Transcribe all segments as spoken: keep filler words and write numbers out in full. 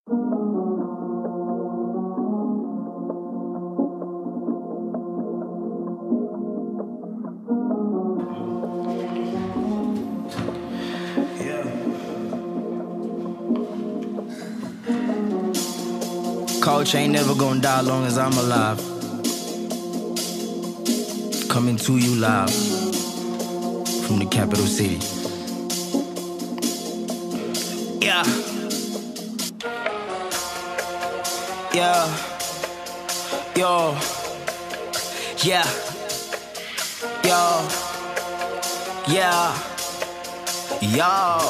Culture ain't never gonna die long as I'm alive. Coming to you live from the capital city. Yeah. Yeah. Yo. Yeah. Yo. Yeah. Yo.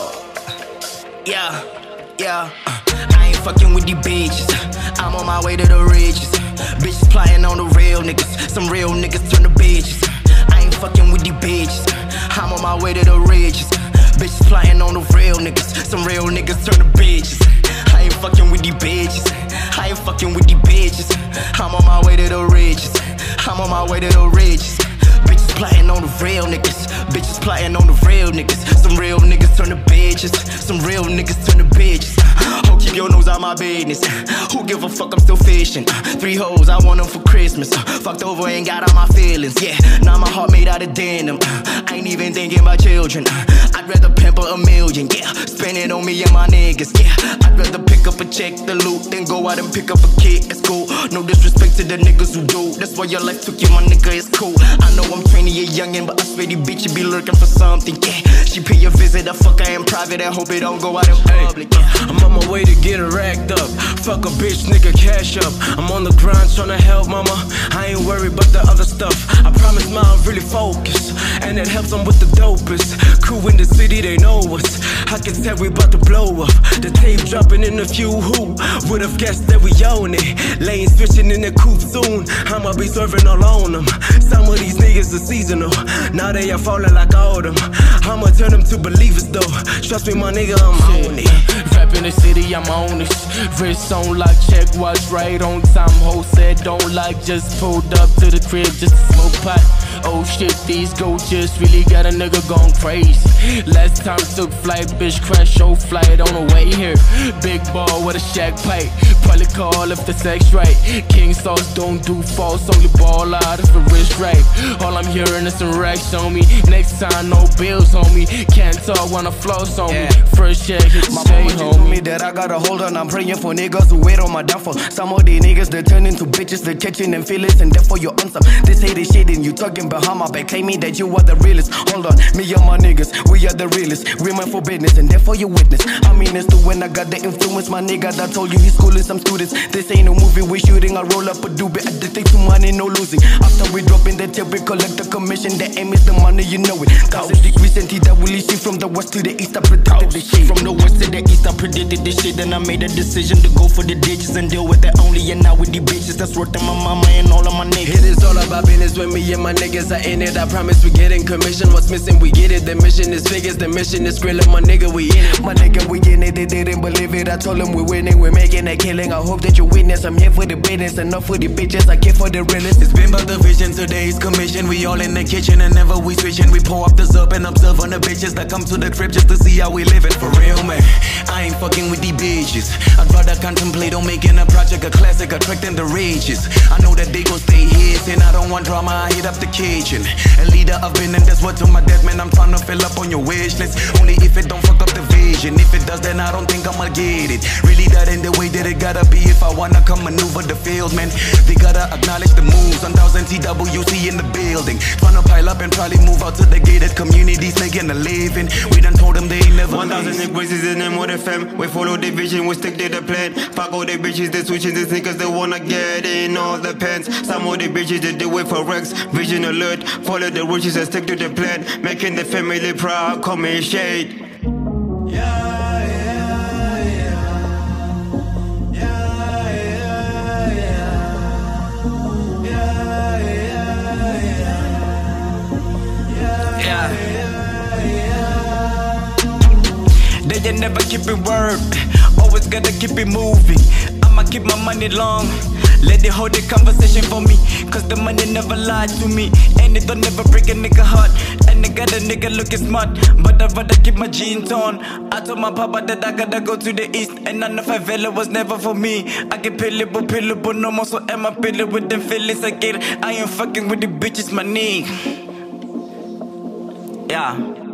Yeah. Yeah. I ain't fucking with these bitches. I'm on my way to the riches. Bitches plotting on the real niggas. Some real niggas turn to bitches. I ain't fucking with these bitches. I'm on my way to the riches. Bitches plotting on the real niggas. Some real niggas turn to bitches. I ain't fucking with these bitches. I ain't fucking with these bitches. I'm on my way to the riches. I'm on my way to the riches. Bitches plotting on the real niggas. Bitches plotting on the real niggas. Some real niggas turn to bitches. Some real niggas turn to bitches. Oh, keep your nose out my business. Who give a fuck, I'm still fishing. Three hoes, I want them for Christmas. Fucked over, ain't got all my feelings. Yeah, now my heart made out of denim. I ain't even thinking about children. I'd rather pamper a million, yeah. Spend it on me and my niggas, yeah. I'd rather pick up a check, the loot, than go out and pick up a kid. It's cool. No disrespect to the niggas who do. That's why your life took you, my nigga, it's cool. I know I'm twenty a youngin', but I swear these bitches be lurking for something, yeah. She pay a visit, I fuck her in private and hope it don't go out in public, yeah. I'm on my way to get it racked up. Fuck a bitch, nigga, cash up. I'm on the grind tryna help mama. I ain't worried about the other stuff. I promise ma I'm really focused, and it helps them with the dopest. Crew in the city, they know us. I can tell we about to blow up. The tape dropping in a few. Who would've guessed that we own it? Lanes fishing in the coupe soon. I'ma be serving all on them. Some of these niggas are seasonal. Now they are falling like autumn. I'ma turn them to believers though. Trust me, my nigga, I'm on it. Rap in the city, I'm on it. Wrist on lock, check watch right on time. Ho said don't like, just pulled up to the crib just to smoke pot. Oh shit, these just really got a nigga gone crazy. Last time took flight, bitch crash show flight on the way here. Big ball with a shack pipe, probably call if the sex right. King sauce don't do false, only ball out if the wrist right. All I'm hearing is some racks on me. Next time no bills on me. Can't talk when I floss on yeah. me. First check hit the my stay mama home. told me that I gotta hold on. I'm praying for niggas who wait on my downfall. Some of these niggas they turn into bitches, they catching them feelings, and therefore you on some. This hate is shit and you talking behind my back, claiming that you are the realest. Hold on, me and my niggas, we are the realest. We meant for business and therefore you witness. I mean it's too when I got the influence. My nigga that told you he's schooling some students. This ain't no movie, we shooting. I roll up a doobie, addicted to money, no losing. After we drop in the tape, we collect the commission. The aim is the money, you know it. Thousand degrees and T that will shift from the west to the east. I predicted this shit. From the west to the east, I predicted this shit. Then I made a decision to go for the ditches and deal with that only. And now with the bitches that's worth my mama and all of my niggas. It is all about business when me and my niggas are in it. I promise we getting commission. What's missing, we get it. The mission is figures, the mission is grilling. My nigga, we in it. My nigga, we in it, they didn't believe it. I told them we're winning, we're making a killing. I hope that you witness. I'm here for the business, enough for the bitches. I care for the realest. It's been about the vision, today's commission. We all in the kitchen and never we switching. We pour up the up and observe on the bitches that come to the crib just to see how we living. For real, man, I ain't fucking with these bitches. I'd rather contemplate on making a project a classic, attracting the rages. I know that they gon' stay here, and I don't want drama, I hit up the kitchen. A leader I've been, and that's what to my death, man. I'm trying to fill up on your wish list. Only if it don't fuck up the vision. If it does, then I don't think I'ma get it. Really, that ain't the way that it gotta be. If I wanna come maneuver the field, man, they gotta acknowledge the moves. one thousand T W C in the building. Tryna pile up and probably move out to the gated communities, making a living. We done told them they ain't never one thousand degrees is in them with F M. We follow the vision, we stick to the plan. Fuck all the bitches, they switching the sneakers, they wanna get in all the pants. Some of the bitches, they do it for Rex. Vision alert, follow the riches and stick to the plan. Making the family proud, call me shade. They never keep it word, always gotta keep it moving. I'ma keep my money long, Let it hold the conversation for me, cause the money never lied to me. And it don't never break a nigga heart. And I got a nigga looking smart, but I'd rather keep my jeans on. I told my papa that I gotta go to the east, and none of favela was never for me. I get pillable, pillable, no more, so am I pilling with them feelings I get. I ain't fucking with the bitches, my nigga. Yeah.